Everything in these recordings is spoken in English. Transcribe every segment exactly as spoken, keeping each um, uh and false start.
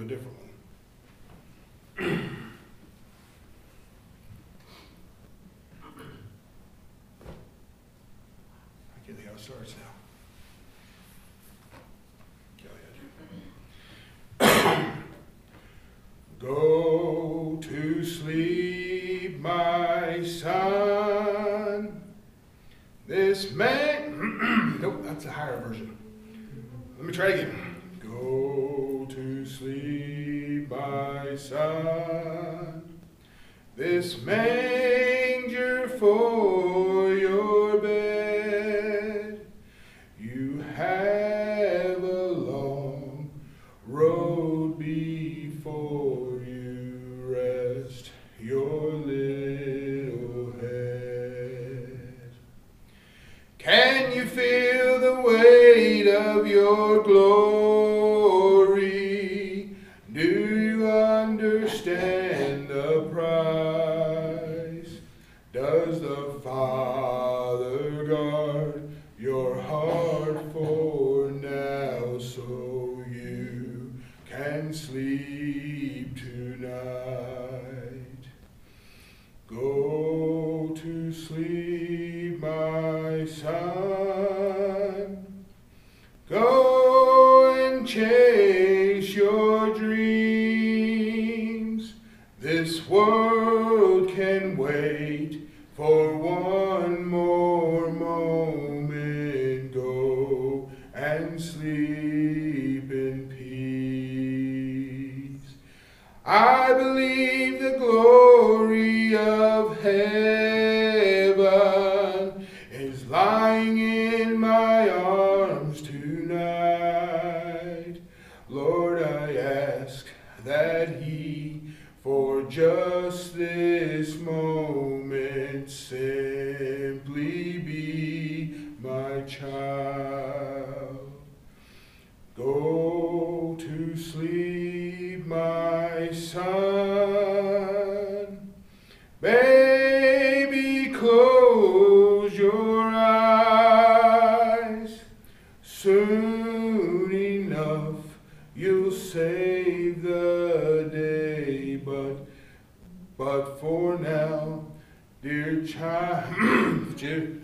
different one. I can't think how it starts now. Go to sleep, my son. This man, nope, that's a higher version. Let me try again. Go to sleep, my son. This manger for your bed. You have a long road before you. Rest your little head. Can you feel the weight of your glory? Do you understand the price? Does the Father guard your heart for now so you can sleep tonight? Go to sleep, my son. Go and chase your dreams. This world can wait for one more moment. Go and sleep in peace. I believe the glory of heaven is lying in my arms tonight. Lord, I ask that He, for just this moment, simply be my child. Go to sleep, my son. Baby, close your eyes. Soon enough, you'll save the day. But, but for now, dear child,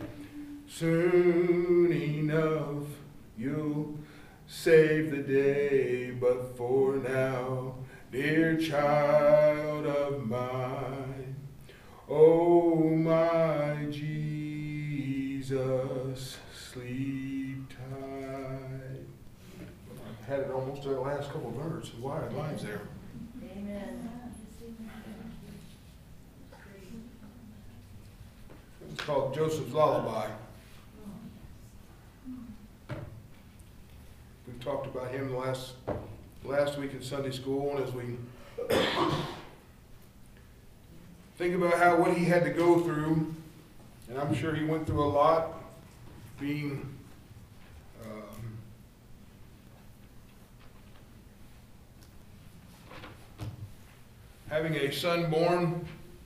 soon enough, you'll save the day. But for now, dear child of mine, oh my Jesus, sleep tight. I had it almost to the last couple of verses. Why lines there? Amen. It's called Joseph's Lullaby. We've talked about him last last week in Sunday school, and as we think about how what he had to go through, and I'm sure he went through a lot, being um, having a son born,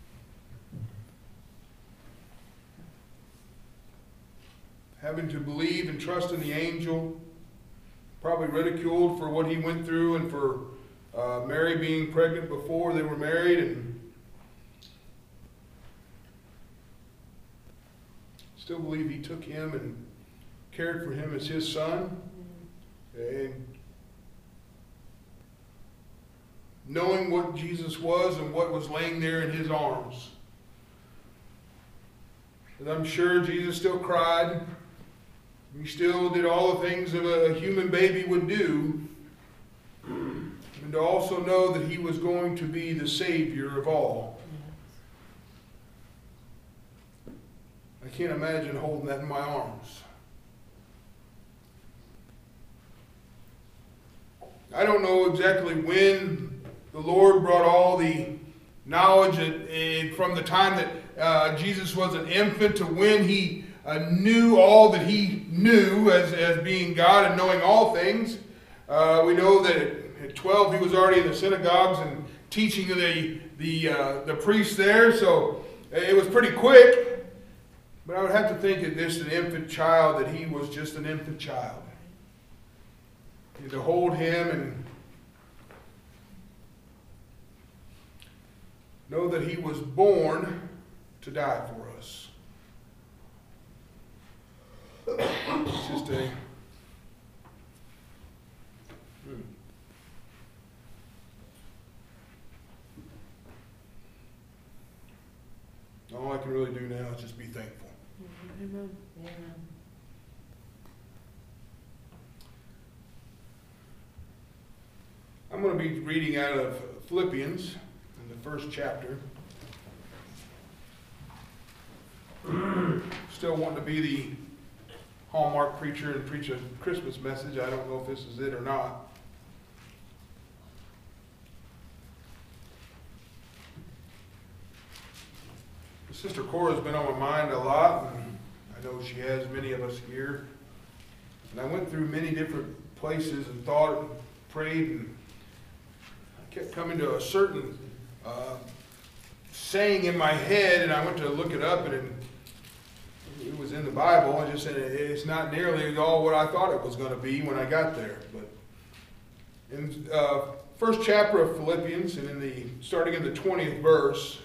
having to believe and trust in the angel, probably ridiculed for what he went through, and for uh, Mary being pregnant before they were married, and still believe he took him and cared for him as his son. And knowing what Jesus was and what was laying there in his arms. And I'm sure Jesus still cried. He still did all the things that a human baby would do. And to also know that he was going to be the Savior of all. I can't imagine holding that in my arms. I don't know exactly when the Lord brought all the knowledge that, uh, from the time that uh, Jesus was an infant to when he uh, knew all that he knew as, as being God and knowing all things. Uh, we know that at twelve he was already in the synagogues and teaching the, the, uh, the priests there, so it was pretty quick. But I would have to think that this an infant child, that he was just an infant child. And to hold him and know that he was born to die for us. It's just a... Hmm. All I can really do now is just be thankful. Amen. Amen. I'm going to be reading out of Philippians in the first chapter. Still wanting to be the Hallmark preacher and preach a Christmas message. I don't know if this is it or not. Sister Cora's been on my mind a lot, and I know she has many of us here. And I went through many different places and thought and prayed, and I kept coming to a certain uh, saying in my head, and I went to look it up, and it, it was in the Bible. I just said it's not nearly all what I thought it was going to be when I got there. But in uh, first chapter of Philippians, and in the starting in the twentieth verse,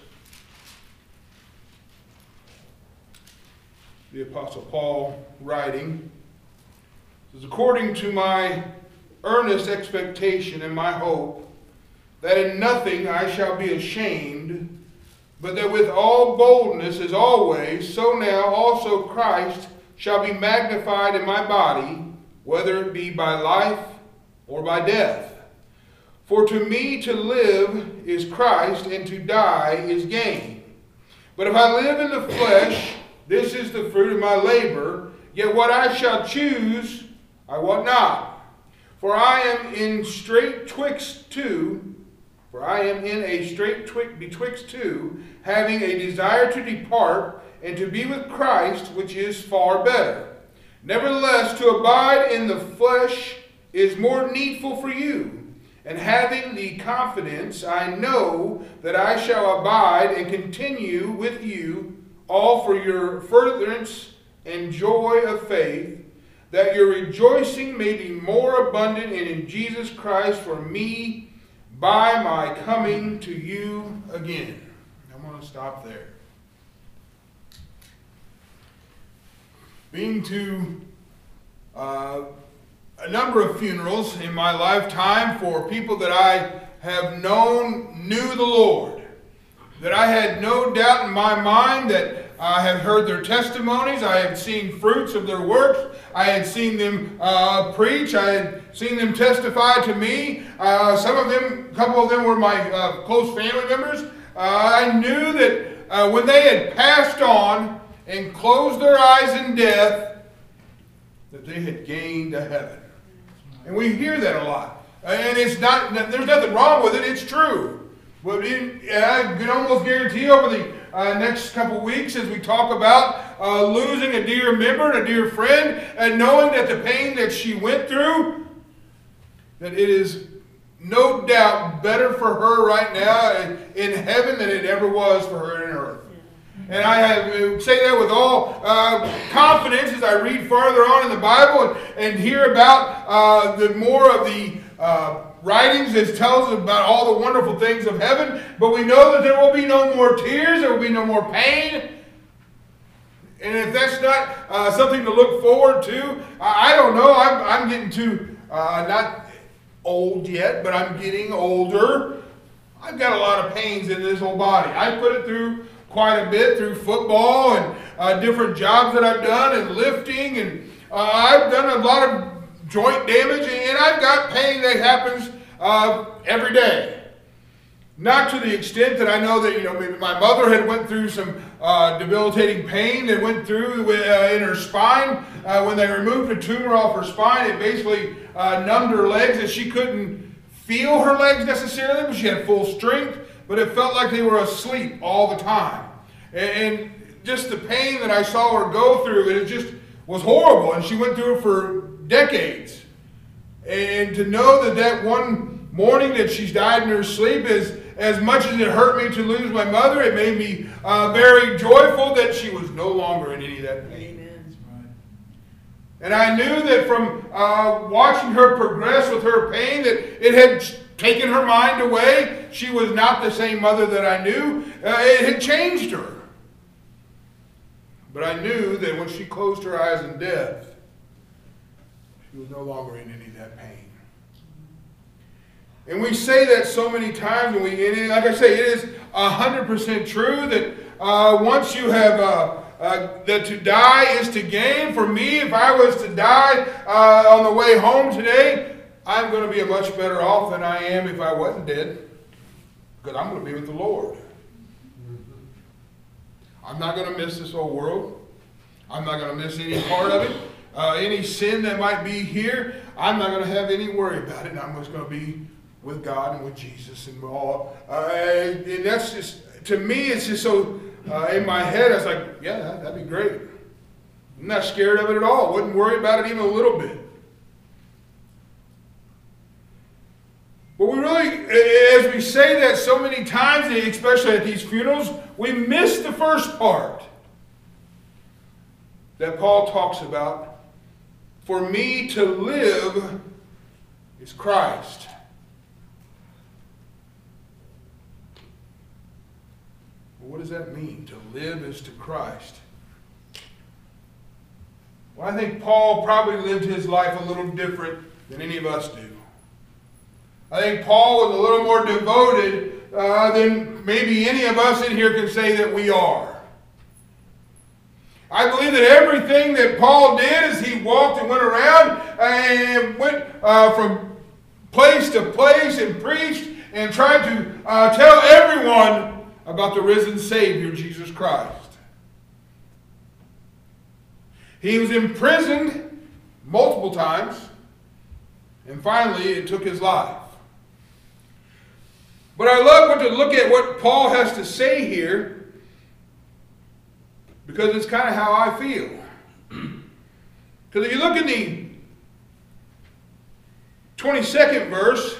the Apostle Paul writing, says, according to my earnest expectation and my hope, that in nothing I shall be ashamed, but that with all boldness as always, so now also Christ shall be magnified in my body, whether it be by life or by death. For to me to live is Christ, and to die is gain. But if I live in the flesh, this is the fruit of my labor, yet what I shall choose, I wot not. For I am in strait twixt two, for I am in a strait twixt betwixt two, having a desire to depart, and to be with Christ, which is far better. Nevertheless, to abide in the flesh is more needful for you. And having the confidence, I know that I shall abide and continue with you, all for your furtherance and joy of faith, that your rejoicing may be more abundant and in Jesus Christ for me by my coming to you again. I'm going to stop there. Being to uh, a number of funerals in my lifetime for people that I have known knew the Lord, that I had no doubt in my mind that I have heard their testimonies. I had seen fruits of their works. I had seen them uh, preach. I had seen them testify to me. Uh, some of them, a couple of them were my uh, close family members. Uh, I knew that uh, when they had passed on and closed their eyes in death, that they had gained a heaven. And we hear that a lot. And it's not, there's nothing wrong with it. It's true. But in, I can almost guarantee over the uh, next couple weeks as we talk about uh, losing a dear member and a dear friend, and knowing that the pain that she went through, that it is no doubt better for her right now in, in heaven than it ever was for her in earth. And I have, say that with all uh, confidence as I read farther on in the Bible and, and hear about uh, the more of the uh, writings that tells us about all the wonderful things of heaven. But we know that there will be no more tears, there will be no more pain. And if that's not uh, something to look forward to, I, I don't know. I'm, I'm getting too, uh, not old yet, but I'm getting older. I've got a lot of pains in this whole body. I put it through quite a bit through football and uh, different jobs that I've done and lifting, and uh, I've done a lot of joint damage, and I've got pain that happens uh, every day. Not to the extent that I know that, you know, maybe my mother had went through some uh, debilitating pain that went through uh, in her spine. Uh, when they removed a tumor off her spine, it basically uh, numbed her legs, and she couldn't feel her legs necessarily, but she had full strength. But it felt like they were asleep all the time. And, and just the pain that I saw her go through, it just was horrible. And she went through it for decades. And to know that that one morning that she's died in her sleep, is, as much as it hurt me to lose my mother, it made me uh, very joyful that she was no longer in any of that pain. Amen. And I knew that from uh, watching her progress with her pain, that it had taken her mind away. She was not the same mother that I knew. Uh, it had changed her. But I knew that when she closed her eyes in death, she was no longer in any of that pain. And we say that so many times, and we, and like I say, it is one hundred percent true that uh, once you have, uh, uh, that to die is to gain. For me, if I was to die uh, on the way home today, I'm going to be a much better off than I am if I wasn't dead, because I'm going to be with the Lord. I'm not going to miss this old world. I'm not going to miss any part of it. Uh, any sin that might be here, I'm not going to have any worry about it. I'm just going to be with God and with Jesus and all. Uh, and that's just, to me, it's just so uh, in my head, I was like, yeah, that, that'd be great. I'm not scared of it at all. Wouldn't worry about it even a little bit. But we really, as we say that so many times, especially at these funerals, we miss the first part that Paul talks about. For me to live is Christ. Well, what does that mean? To live is to Christ. Well, I think Paul probably lived his life a little different than any of us do. I think Paul was a little more devoted uh, than maybe any of us in here can say that we are. I believe that everything that Paul did as he walked and went around and went uh, from place to place and preached and tried to uh, tell everyone about the risen Savior, Jesus Christ. He was imprisoned multiple times, and finally it took his life. But I love to look at what Paul has to say here, because it's kind of how I feel. Because if you look in the twenty-second verse, it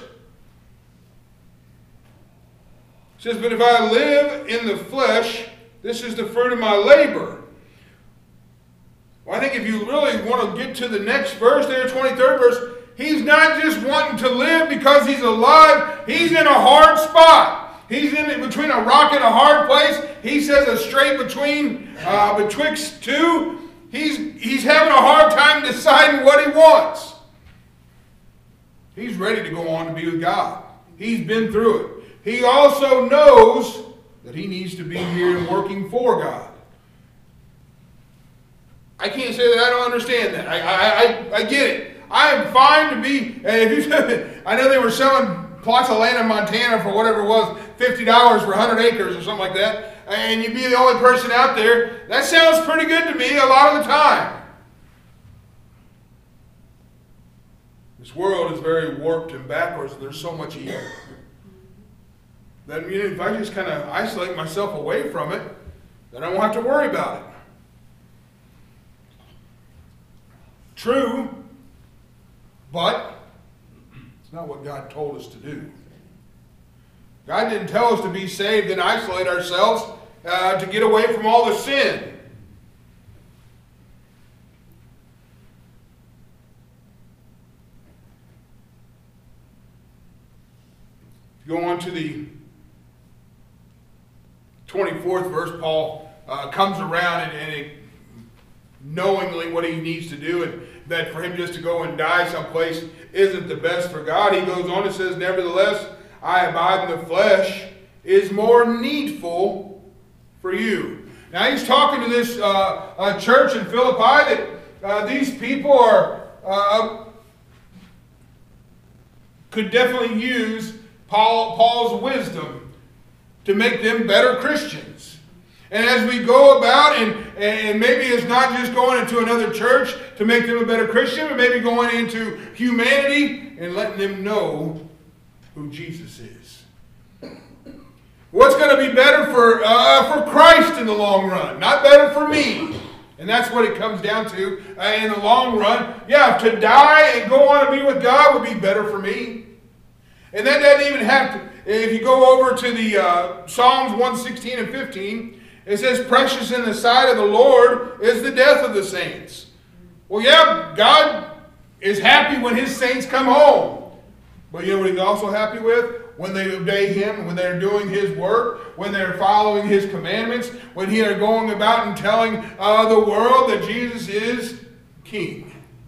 says, but if I live in the flesh, this is the fruit of my labor. Well, I think if you really want to get to the next verse there, twenty-third verse, he's not just wanting to live because he's alive. He's in a hard spot. He's in between a rock and a hard place. He says a straight between, uh, betwixt two. He's, he's having a hard time deciding what he wants. He's ready to go on to be with God. He's been through it. He also knows that he needs to be here and working for God. I can't say that I don't understand that. I, I, I, I get it. I am fine to be, and if you, I know they were selling plots of land in Montana for whatever it was, fifty dollars for one hundred acres or something like that, and you'd be the only person out there. That sounds pretty good to me a lot of the time. This world is very warped and backwards, and there's so much evil. That, you know, if I just kind of isolate myself away from it, then I won't have to worry about it. True. But it's not what God told us to do. God didn't tell us to be saved and isolate ourselves uh, to get away from all the sin. Go on to the twenty-fourth verse. Paul uh, comes around and, and it, knowingly what he needs to do, and that for him just to go and die someplace isn't the best for God. He goes on and says, nevertheless, I abide in the flesh is more needful for you. Now he's talking to this uh, uh, church in Philippi that uh, these people are uh, could definitely use Paul, Paul's wisdom to make them better Christians. And as we go about, and, and maybe it's not just going into another church to make them a better Christian, but maybe going into humanity and letting them know who Jesus is. What's going to be better for, uh, for Christ in the long run, not better for me. And that's what it comes down to uh, in the long run. Yeah, to die and go on to be with God would be better for me. And that doesn't even have to, if you go over to the uh, Psalms one sixteen and fifteen, it says, precious in the sight of the Lord is the death of the saints. Well, yeah, God is happy when his saints come home. But you know what he's also happy with? When they obey him, when they're doing his work, when they're following his commandments, when he are going about and telling uh, the world that Jesus is King.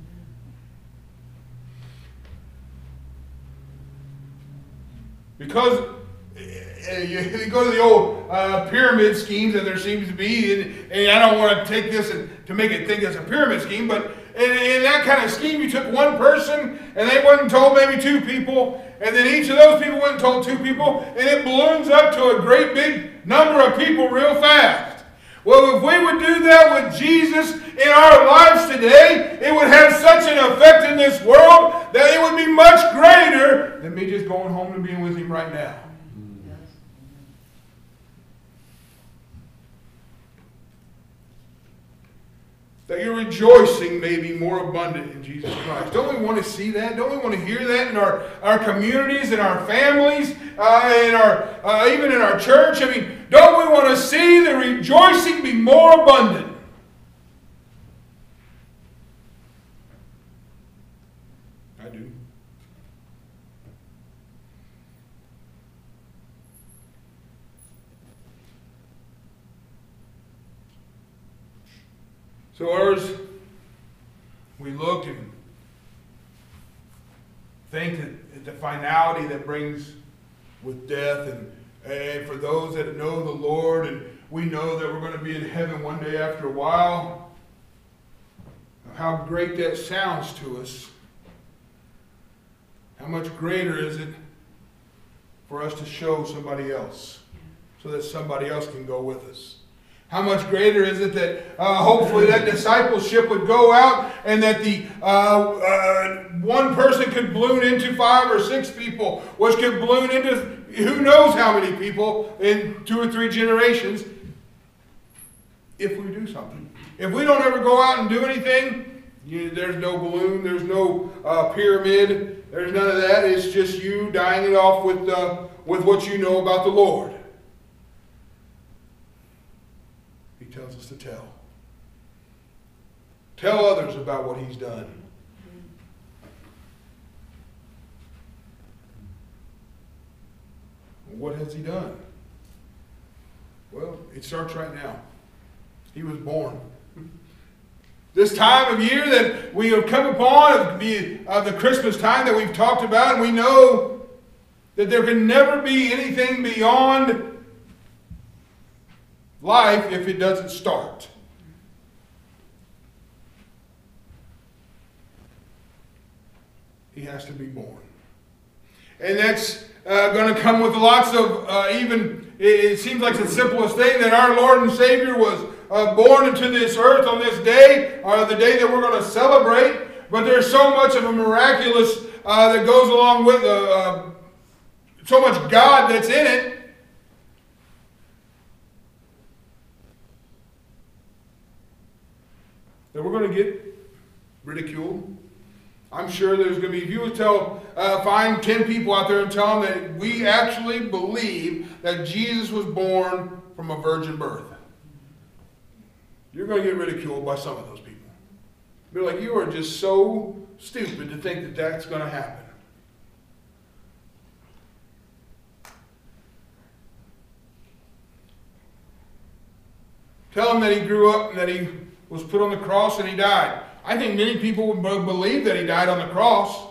Because uh, you go to the old uh, pyramid schemes that there seems to be, and, and I don't want to take this and, to make it think it's a pyramid scheme, but in, in that kind of scheme, you took one person, and they went and told maybe two people, and then each of those people went and told two people, and it balloons up to a great big number of people real fast. Well, if we would do that with Jesus in our lives today, it would have such an effect in this world that it would be much greater than me just going home and being with him right now. That your rejoicing may be more abundant in Jesus Christ. Don't we want to see that? Don't we want to hear that in our, our communities, in our families, uh, in our uh, even in our church? I mean, don't we want to see the rejoicing be more abundant? I do. So as we look and think at the finality that brings with death, and, and for those that know the Lord, and we know that we're going to be in heaven one day after a while, how great that sounds to us. How much greater is it for us to show somebody else so that somebody else can go with us? How much greater is it that uh, hopefully that discipleship would go out, and that the uh, uh, one person could balloon into five or six people, which could balloon into who knows how many people in two or three generations, if we do something. If we don't ever go out and do anything, you, there's no balloon, there's no uh, pyramid, there's none of that. It's just you dying it off with, uh, with what you know about the Lord. Tells us to tell. Tell others about what he's done. What has he done? Well, it starts right now. He was born. This time of year that we have come upon, the, uh, the Christmas time that we've talked about, and we know that there can never be anything beyond life if it doesn't start. He has to be born. And that's uh, going to come with lots of, uh, even, it, it seems like the simplest thing, that our Lord and Savior was uh, born into this earth on this day, or the day that we're going to celebrate. But there's so much of a miraculous uh, that goes along with, uh, uh, so much God that's in it, that we're going to get ridiculed. I'm sure there's going to be, if you would tell, uh, find ten people out there and tell them that we actually believe that Jesus was born from a virgin birth, you're going to get ridiculed by some of those people. They're like, you are just so stupid to think that that's going to happen. Tell them that he grew up and that he was put on the cross and he died. I think many people would believe that he died on the cross.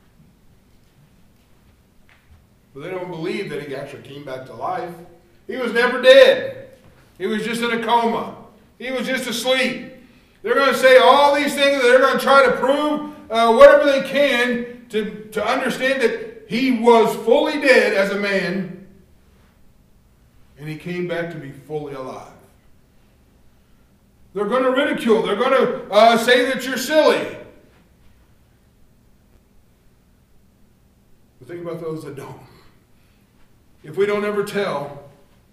But they don't believe that he actually came back to life. He was never dead. He was just in a coma. He was just asleep. They're going to say all these things. They're going to try to prove uh, whatever they can to, to understand that he was fully dead as a man, and he came back to be fully alive. They're going to ridicule. They're going to uh, say that you're silly. But think about those that don't. If we don't ever tell,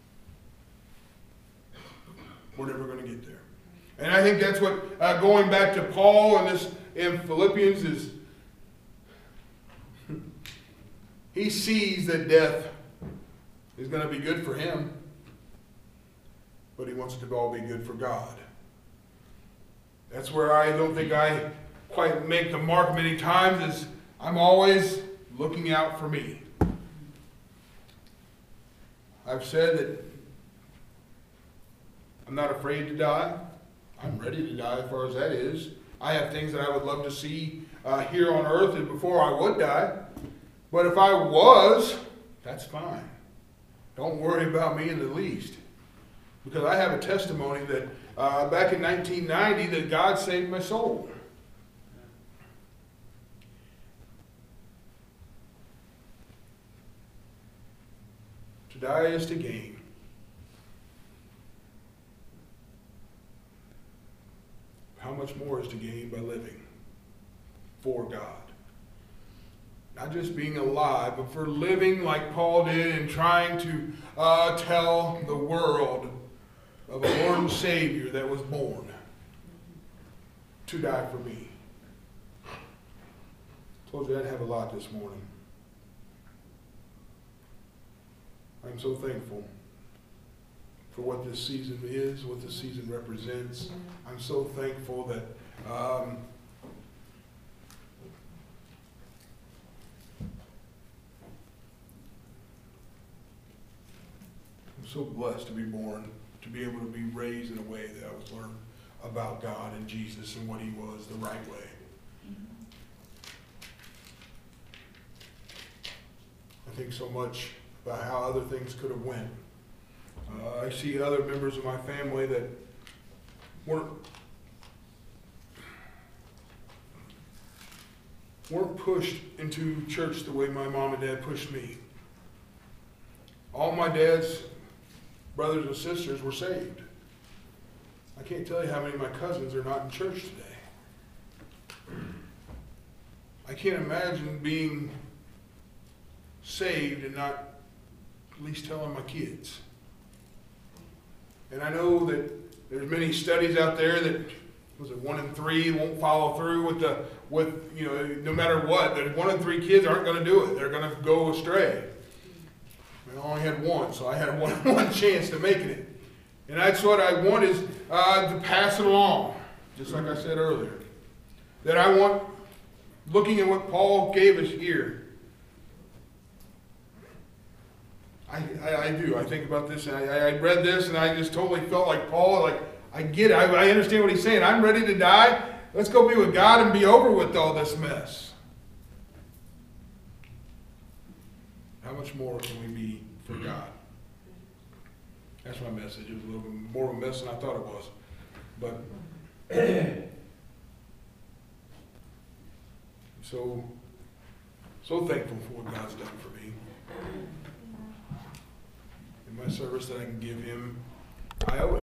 we're never going to get there. And I think that's what, uh, going back to Paul and this in Philippians, is he sees that death is going to be good for him, but he wants it to all be good for God. That's where I don't think I quite make the mark many times, is I'm always looking out for me. I've said that I'm not afraid to die. I'm ready to die as far as that is. I have things that I would love to see uh, here on earth and before I would die. But if I was, that's fine. Don't worry about me in the least. Because I have a testimony that uh, back in nineteen ninety that God saved my soul. To die is to gain. How much more is to gain by living for God? Not just being alive, but for living like Paul did and trying to uh, tell the world of a Lord and Savior that was born to die for me. I told you I'd have a lot this morning. I'm so thankful for what this season is, what this season represents. I'm so thankful that um, I'm so blessed to be born, to be able to be raised in a way that I was learned about God and Jesus and what He was the right way. I think so much about how other things could have went. Uh, I see other members of my family that weren't weren't pushed into church the way my mom and dad pushed me. All my dad's brothers and sisters were saved. I can't tell you how many of my cousins are not in church today. I can't imagine being saved and not at least telling my kids. And I know that there's many studies out there that, was it one in three won't follow through with the, with, you know, no matter what, that one in three kids aren't going to do it. They're going to go astray. I only had one, so I had one, one chance to making it. And that's what I want is uh, to pass it along, just like I said earlier. That I want, looking at what Paul gave us here, I, I, I do. I think about this, and I, I read this, and I just totally felt like Paul. Like, I get it. I, I understand what he's saying. I'm ready to die. Let's go be with God and be over with all this mess. How much more can we be for God? That's my message. It was a little bit more of a mess than I thought it was. But so, so thankful for what God's done for me. In my service that I can give Him, I owe it.